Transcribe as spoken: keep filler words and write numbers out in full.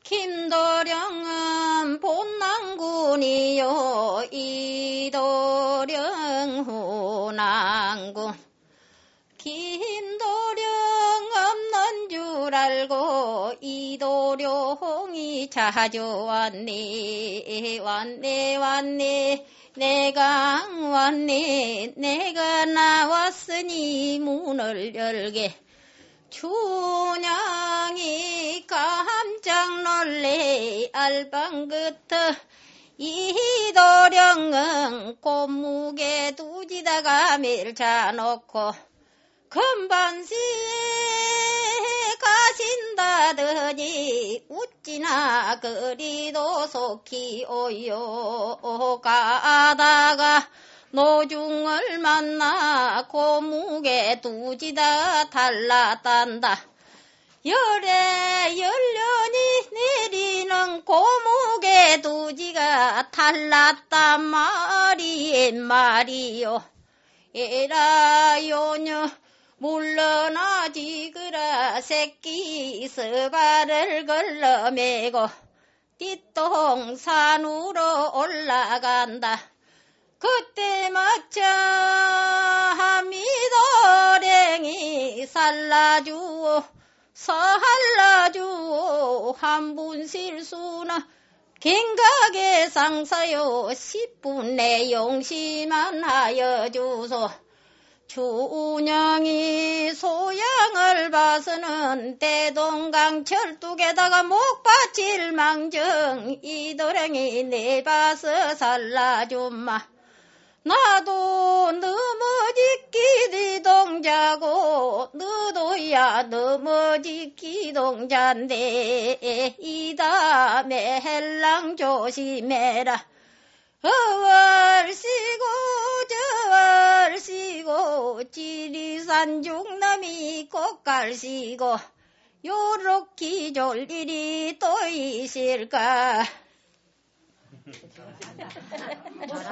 김도령은 본난군이요 이도령 후난군 김도령 없는 줄 알고 이도령이 자주 왔네 왔네 왔네 내가 왔네 내가 나왔으니 문을 열게 춘향이 깜짝 놀래 알방긋터 이도령은 꽃무게 두지다가 밀쳐놓고 금반시에 가신다더니 웃지나 그리도 속히 오요 가다가 노중을 만나 고무게 두지다 달랐단다. 열에 열련이 내리는 고무게 두지가 달랐단 말이 말이요. 에라 요녀 물러나지 그라 새끼 서발을 걸러매고 뒷동산으로 올라간다. 그때 마차 한미도랭이 살라주오 살라주오 한분 실수나 갱각의 상사요 십분의 용시만 하여 주소. 춘향이 소양을 봐서는 대동강 철뚝에다가 목받칠 망정 이도령이 내 봐서 살라줌마. 나도 넘어지기 동자고 너도야 넘어지기 동자인데 이 다음에 헬랑 조심해라. 어월시고 저월시고 지리산 중남이 꽃갈시고 요렇게 졸 일이 또 있을까.